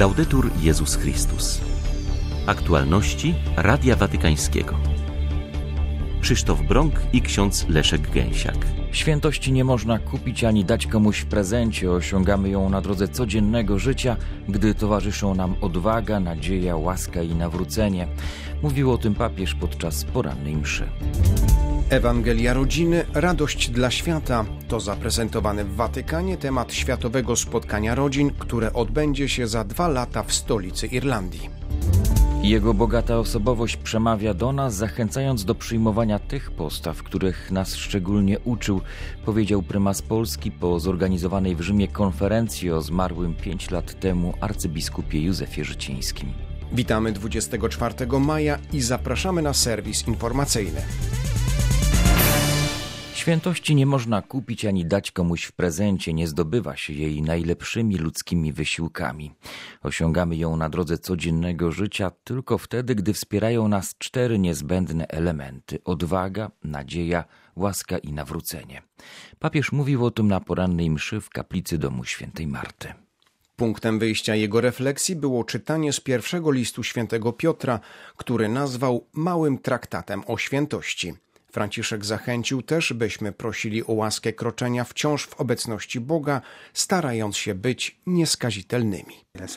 Laudetur Jezus Chrystus. Aktualności Radia Watykańskiego. Krzysztof Brąk i ksiądz Leszek Gęsiak. Świętości nie można kupić ani dać komuś w prezencie. Osiągamy ją na drodze codziennego życia, gdy towarzyszą nam odwaga, nadzieja, łaska i nawrócenie. Mówił o tym papież podczas porannej mszy. Ewangelia rodziny, radość dla świata to zaprezentowany w Watykanie temat Światowego Spotkania Rodzin, które odbędzie się za 2 lata w stolicy Irlandii. Jego bogata osobowość przemawia do nas, zachęcając do przyjmowania tych postaw, których nas szczególnie uczył, powiedział prymas Polski po zorganizowanej w Rzymie konferencji o zmarłym 5 lat temu arcybiskupie Józefie Życińskim. Witamy 24 maja i zapraszamy na serwis informacyjny. Świętości nie można kupić ani dać komuś w prezencie, nie zdobywa się jej najlepszymi ludzkimi wysiłkami. Osiągamy ją na drodze codziennego życia tylko wtedy, gdy wspierają nas 4 niezbędne elementy: odwaga, nadzieja, łaska i nawrócenie. Papież mówił o tym na porannej mszy w kaplicy domu świętej Marty. Punktem wyjścia jego refleksji było czytanie z pierwszego listu świętego Piotra, który nazwał małym traktatem o świętości. Franciszek zachęcił też, byśmy prosili o łaskę kroczenia wciąż w obecności Boga, starając się być nieskazitelnymi.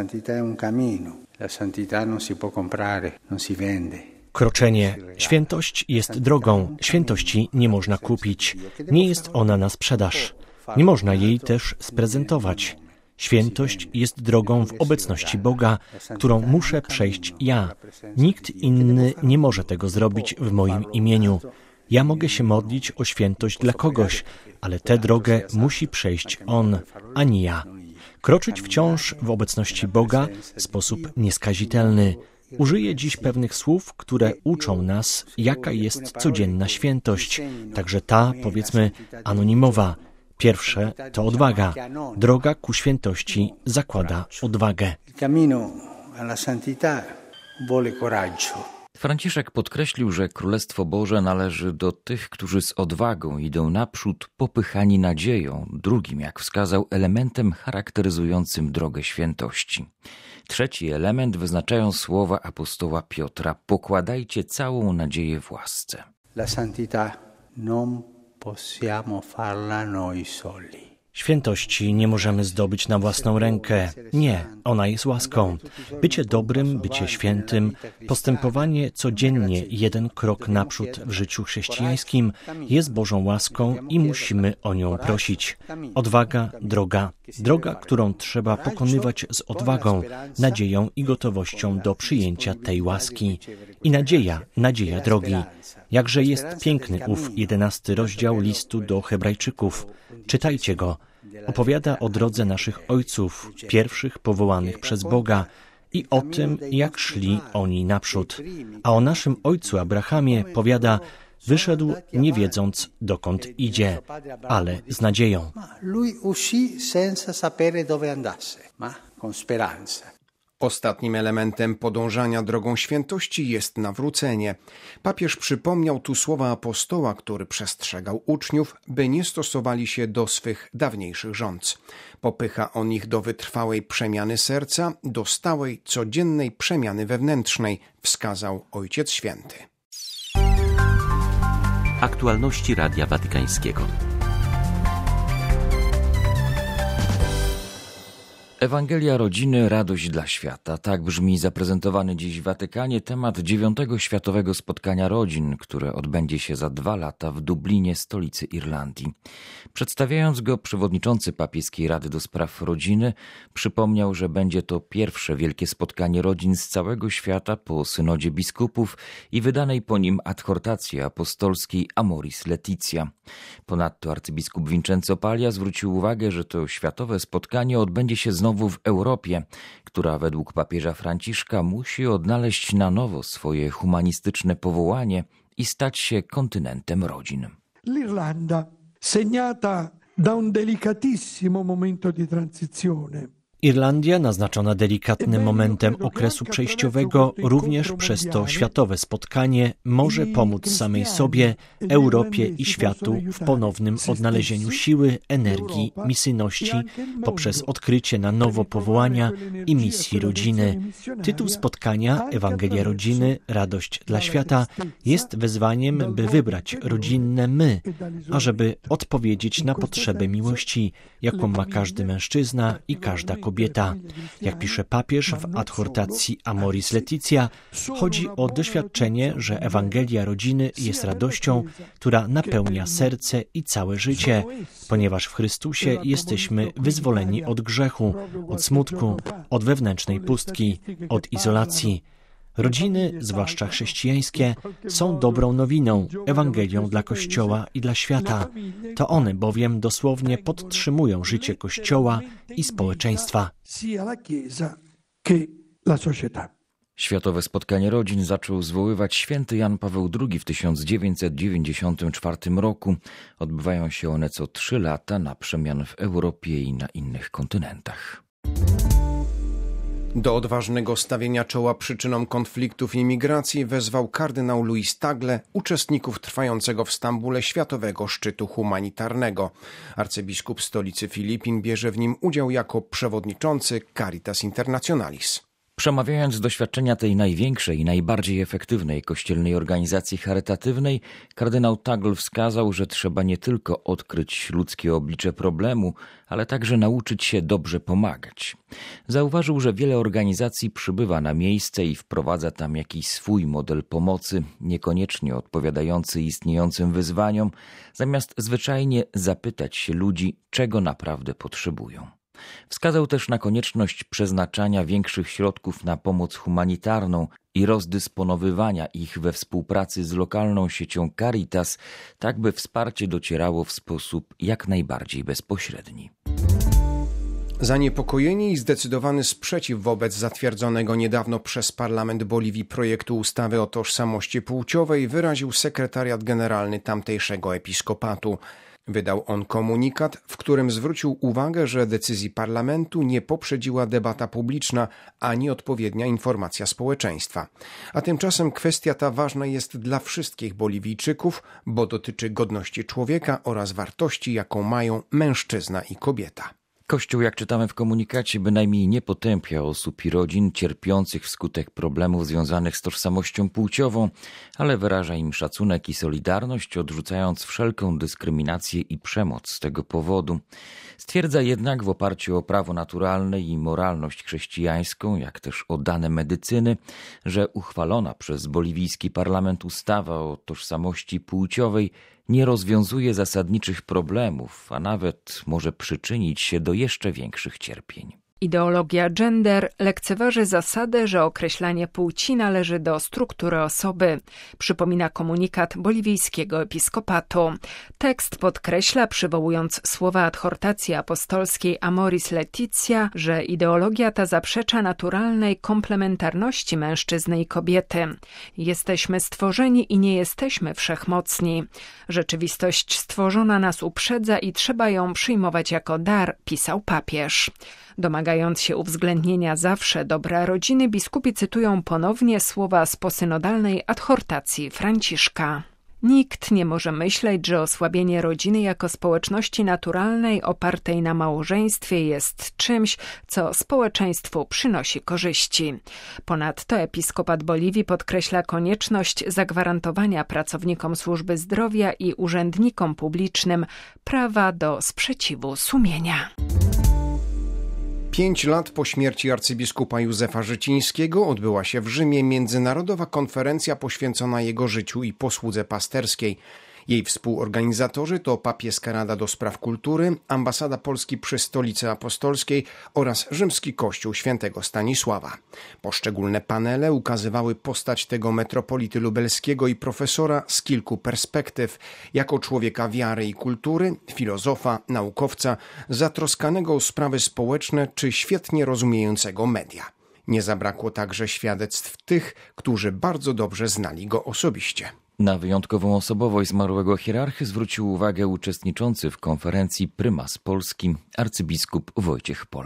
Kroczenie. Świętość jest drogą. Świętości nie można kupić. Nie jest ona na sprzedaż. Nie można jej też sprezentować. Świętość jest drogą w obecności Boga, którą muszę przejść ja. Nikt inny nie może tego zrobić w moim imieniu. Ja mogę się modlić o świętość dla kogoś, ale tę drogę musi przejść On, a nie ja. Kroczyć wciąż w obecności Boga w sposób nieskazitelny. Użyję dziś pewnych słów, które uczą nas, jaka jest codzienna świętość, także ta, powiedzmy, anonimowa. Pierwsze to odwaga. Droga ku świętości zakłada odwagę. Franciszek podkreślił, że Królestwo Boże należy do tych, którzy z odwagą idą naprzód, popychani nadzieją, drugim, jak wskazał, elementem charakteryzującym drogę świętości. Trzeci element wyznaczają słowa apostoła Piotra: pokładajcie całą nadzieję w łasce. La santità non possiamo farla noi soli. Świętości nie możemy zdobyć na własną rękę. Nie, ona jest łaską. Bycie dobrym, bycie świętym, postępowanie codziennie 1 krok naprzód w życiu chrześcijańskim jest Bożą łaską i musimy o nią prosić. Odwaga, droga, którą trzeba pokonywać z odwagą, nadzieją i gotowością do przyjęcia tej łaski. I nadzieja drogi. Jakże jest piękny ów 11 rozdział listu do Hebrajczyków. Czytajcie go. Opowiada o drodze naszych ojców, pierwszych powołanych przez Boga i o tym, jak szli oni naprzód. A o naszym ojcu Abrahamie powiada: wyszedł nie wiedząc, dokąd idzie, ale z nadzieją. Lui uscì senza sapere dove andasse, ma con speranza. Ostatnim elementem podążania drogą świętości jest nawrócenie. Papież przypomniał tu słowa apostoła, który przestrzegał uczniów, by nie stosowali się do swych dawniejszych rządz. Popycha on ich do wytrwałej przemiany serca, do stałej, codziennej przemiany wewnętrznej, wskazał Ojciec Święty. Aktualności Radia Watykańskiego. Ewangelia rodziny, radość dla świata. Tak brzmi zaprezentowany dziś w Watykanie temat 9. Światowego Spotkania Rodzin, które odbędzie się za 2 lata w Dublinie, stolicy Irlandii. Przedstawiając go, przewodniczący Papieskiej Rady do Spraw Rodziny przypomniał, że będzie to pierwsze wielkie spotkanie rodzin z całego świata po synodzie biskupów i wydanej po nim adhortacji apostolskiej Amoris Laetitia. Ponadto arcybiskup Vincenzo Paglia zwrócił uwagę, że to światowe spotkanie odbędzie się znowu w Europie, która według papieża Franciszka musi odnaleźć na nowo swoje humanistyczne powołanie i stać się kontynentem rodzin. L'Irlanda, segnata da un delicatissimo momento di transizione. Irlandia, naznaczona delikatnym momentem okresu przejściowego, również przez to światowe spotkanie może pomóc samej sobie, Europie i światu w ponownym odnalezieniu siły, energii, misyjności poprzez odkrycie na nowo powołania i misji rodziny. Tytuł spotkania Ewangelia Rodziny, Radość dla świata jest wezwaniem, by wybrać rodzinne my, ażeby odpowiedzieć na potrzebę miłości, jaką ma każdy mężczyzna i każda kobieta. Jak pisze papież w adhortacji Amoris Laetitia, chodzi o doświadczenie, że Ewangelia Rodziny jest radością, która napełnia serce i całe życie, ponieważ w Chrystusie jesteśmy wyzwoleni od grzechu, od smutku, od wewnętrznej pustki, od izolacji. Rodziny, zwłaszcza chrześcijańskie, są dobrą nowiną, Ewangelią dla Kościoła i dla świata. To one bowiem dosłownie podtrzymują życie Kościoła i społeczeństwa. Światowe spotkanie rodzin zaczął zwoływać święty Jan Paweł II w 1994 roku. Odbywają się one co 3 lata na przemian w Europie i na innych kontynentach. Do odważnego stawienia czoła przyczynom konfliktów i migracji wezwał kardynał Luis Tagle, uczestników trwającego w Stambule Światowego Szczytu Humanitarnego. Arcybiskup stolicy Filipin bierze w nim udział jako przewodniczący Caritas Internationalis. Przemawiając z doświadczenia tej największej i najbardziej efektywnej kościelnej organizacji charytatywnej, kardynał Tagle wskazał, że trzeba nie tylko odkryć ludzkie oblicze problemu, ale także nauczyć się dobrze pomagać. Zauważył, że wiele organizacji przybywa na miejsce i wprowadza tam jakiś swój model pomocy, niekoniecznie odpowiadający istniejącym wyzwaniom, zamiast zwyczajnie zapytać się ludzi, czego naprawdę potrzebują. Wskazał też na konieczność przeznaczania większych środków na pomoc humanitarną i rozdysponowywania ich we współpracy z lokalną siecią Caritas, tak by wsparcie docierało w sposób jak najbardziej bezpośredni. Zaniepokojenie i zdecydowany sprzeciw wobec zatwierdzonego niedawno przez Parlament Boliwii projektu ustawy o tożsamości płciowej wyraził sekretariat generalny tamtejszego episkopatu. Wydał on komunikat, w którym zwrócił uwagę, że decyzji parlamentu nie poprzedziła debata publiczna ani odpowiednia informacja społeczeństwa. A tymczasem kwestia ta ważna jest dla wszystkich Boliwijczyków, bo dotyczy godności człowieka oraz wartości, jaką mają mężczyzna i kobieta. Kościół, jak czytamy w komunikacie, bynajmniej nie potępia osób i rodzin cierpiących wskutek problemów związanych z tożsamością płciową, ale wyraża im szacunek i solidarność, odrzucając wszelką dyskryminację i przemoc z tego powodu. Stwierdza jednak w oparciu o prawo naturalne i moralność chrześcijańską, jak też o dane medycyny, że uchwalona przez boliwijski parlament ustawa o tożsamości płciowej nie rozwiązuje zasadniczych problemów, a nawet może przyczynić się do jeszcze większych cierpień. Ideologia gender lekceważy zasadę, że określanie płci należy do struktury osoby, przypomina komunikat boliwijskiego episkopatu. Tekst podkreśla, przywołując słowa adhortacji apostolskiej Amoris Laetitia, że ideologia ta zaprzecza naturalnej komplementarności mężczyzny i kobiety. Jesteśmy stworzeni i nie jesteśmy wszechmocni. Rzeczywistość stworzona nas uprzedza i trzeba ją przyjmować jako dar, pisał papież. Domagając się uwzględnienia zawsze dobra rodziny, biskupi cytują ponownie słowa z posynodalnej adhortacji Franciszka. Nikt nie może myśleć, że osłabienie rodziny jako społeczności naturalnej opartej na małżeństwie jest czymś, co społeczeństwu przynosi korzyści. Ponadto episkopat Boliwii podkreśla konieczność zagwarantowania pracownikom służby zdrowia i urzędnikom publicznym prawa do sprzeciwu sumienia. 5 lat po śmierci arcybiskupa Józefa Życińskiego odbyła się w Rzymie międzynarodowa konferencja poświęcona jego życiu i posłudze pasterskiej. Jej współorganizatorzy to Papieska Rada do Spraw Kultury, Ambasada Polski przy Stolicy Apostolskiej oraz Rzymski Kościół Świętego Stanisława. Poszczególne panele ukazywały postać tego metropolity lubelskiego i profesora z kilku perspektyw, jako człowieka wiary i kultury, filozofa, naukowca, zatroskanego o sprawy społeczne czy świetnie rozumiejącego media. Nie zabrakło także świadectw tych, którzy bardzo dobrze znali go osobiście. Na wyjątkową osobowość zmarłego hierarchy zwrócił uwagę uczestniczący w konferencji prymas Polski arcybiskup Wojciech Polak.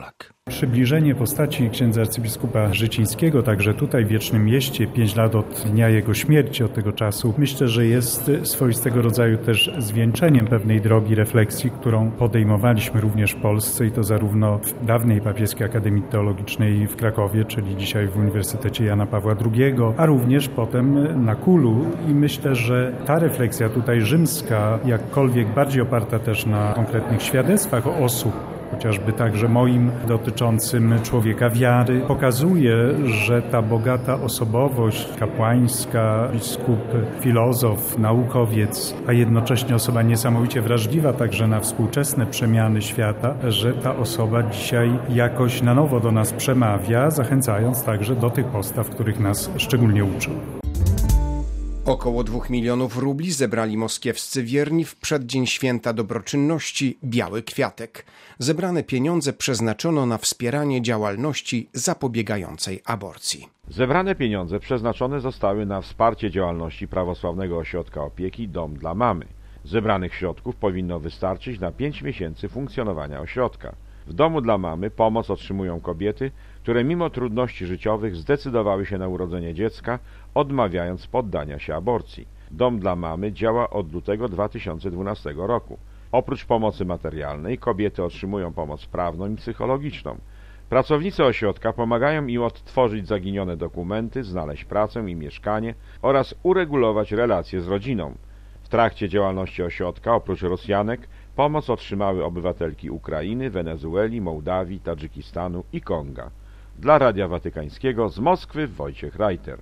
Przybliżenie postaci księdza arcybiskupa Życińskiego, także tutaj w Wiecznym Mieście, 5 lat od dnia jego śmierci, od tego czasu, myślę, że jest swoistego rodzaju też zwieńczeniem pewnej drogi refleksji, którą podejmowaliśmy również w Polsce i to zarówno w dawnej Papieskiej Akademii Teologicznej w Krakowie, czyli dzisiaj w Uniwersytecie Jana Pawła II, a również potem na Kulu i myślę, że ta refleksja tutaj rzymska, jakkolwiek bardziej oparta też na konkretnych świadectwach osób, chociażby także moim dotyczącym człowieka wiary, pokazuje, że ta bogata osobowość kapłańska, biskup, filozof, naukowiec, a jednocześnie osoba niesamowicie wrażliwa także na współczesne przemiany świata, że ta osoba dzisiaj jakoś na nowo do nas przemawia, zachęcając także do tych postaw, których nas szczególnie uczył. Około 2 milionów rubli zebrali moskiewscy wierni w przeddzień święta dobroczynności Biały Kwiatek. Zebrane pieniądze przeznaczono na wspieranie działalności zapobiegającej aborcji. Zebrane pieniądze przeznaczone zostały na wsparcie działalności prawosławnego ośrodka opieki Dom dla Mamy. Zebranych środków powinno wystarczyć na 5 miesięcy funkcjonowania ośrodka. W Domu dla Mamy pomoc otrzymują kobiety, które mimo trudności życiowych zdecydowały się na urodzenie dziecka, odmawiając poddania się aborcji. Dom dla Mamy działa od lutego 2012 roku. Oprócz pomocy materialnej kobiety otrzymują pomoc prawną i psychologiczną. Pracownicy ośrodka pomagają im odtworzyć zaginione dokumenty, znaleźć pracę i mieszkanie oraz uregulować relacje z rodziną. W trakcie działalności ośrodka, oprócz Rosjanek, pomoc otrzymały obywatelki Ukrainy, Wenezueli, Mołdawii, Tadżykistanu i Konga. Dla Radia Watykańskiego z Moskwy Wojciech Reiter.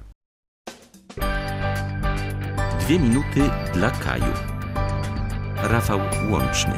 2 minuty dla Kaju. Rafał Łączny.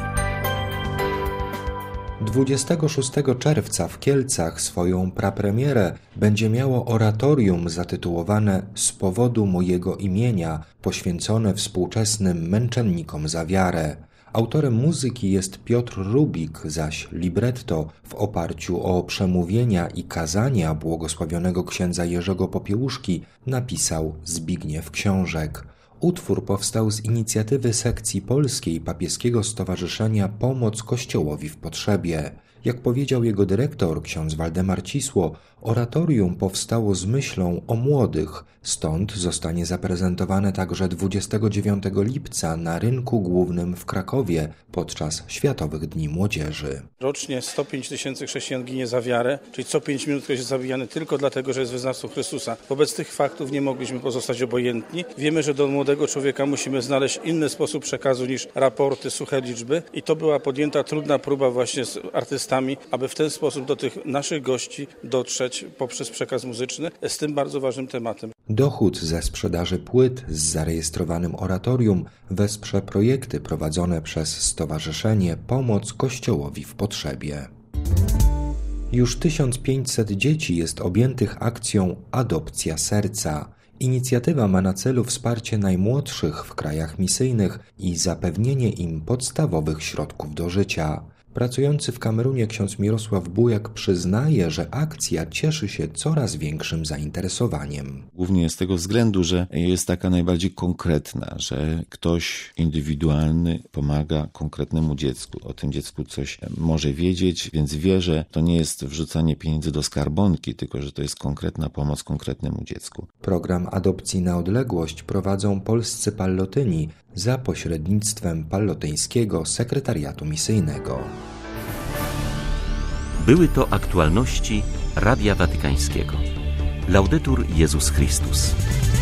26 czerwca w Kielcach swoją prapremierę będzie miało oratorium zatytułowane „Z powodu mojego imienia”, poświęcone współczesnym męczennikom za wiarę. Autorem muzyki jest Piotr Rubik, zaś libretto w oparciu o przemówienia i kazania błogosławionego księdza Jerzego Popiełuszki napisał Zbigniew Książek. Utwór powstał z inicjatywy sekcji polskiej Papieskiego Stowarzyszenia Pomoc Kościołowi w Potrzebie. Jak powiedział jego dyrektor, ksiądz Waldemar Cisło, oratorium powstało z myślą o młodych, stąd zostanie zaprezentowane także 29 lipca na Rynku Głównym w Krakowie podczas Światowych Dni Młodzieży. Rocznie 105 tysięcy chrześcijan ginie za wiarę, czyli co 5 minut ktoś jest zabijany tylko dlatego, że jest wyznawcą Chrystusa. Wobec tych faktów nie mogliśmy pozostać obojętni. Wiemy, że do młodego człowieka musimy znaleźć inny sposób przekazu niż raporty, suche liczby i to była podjęta trudna próba właśnie z artystami, aby w ten sposób do tych naszych gości dotrzeć poprzez przekaz muzyczny z tym bardzo ważnym tematem. Dochód ze sprzedaży płyt z zarejestrowanym oratorium wesprze projekty prowadzone przez Stowarzyszenie Pomoc Kościołowi w Potrzebie. Już 1500 dzieci jest objętych akcją Adopcja Serca. Inicjatywa ma na celu wsparcie najmłodszych w krajach misyjnych i zapewnienie im podstawowych środków do życia. Pracujący w Kamerunie ksiądz Mirosław Bujak przyznaje, że akcja cieszy się coraz większym zainteresowaniem. Głównie z tego względu, że jest taka najbardziej konkretna, że ktoś indywidualny pomaga konkretnemu dziecku. O tym dziecku coś może wiedzieć, więc wie, że to nie jest wrzucanie pieniędzy do skarbonki, tylko że to jest konkretna pomoc konkretnemu dziecku. Program adopcji na odległość prowadzą polscy pallotyni za pośrednictwem pallotyńskiego sekretariatu misyjnego. Były to aktualności Radia Watykańskiego. Laudetur Jezus Chrystus.